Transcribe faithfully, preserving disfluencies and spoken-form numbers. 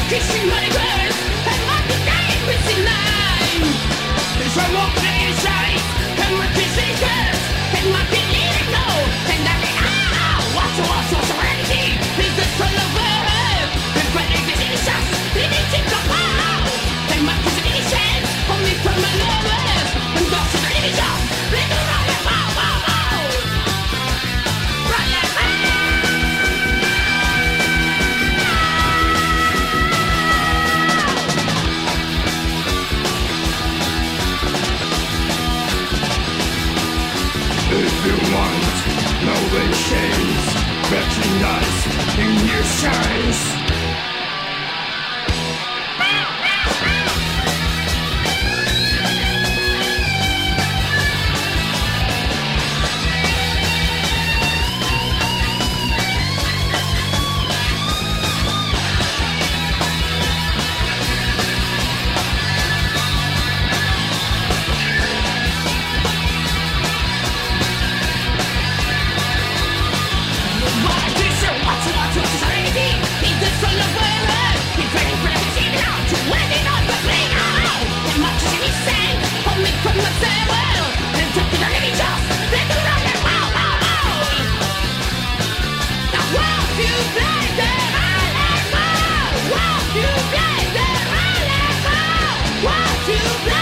kissing my girls and my game missing line. There's one more place size and my kissing girls and my feeling no and I think ah what's what's what's already is the soul of love and credit is in shots in it in the power and my kissing is sense only from my lovers and that's the living job little round and wow wow wow right and wow. If you want no shades, recognize in your shines. You play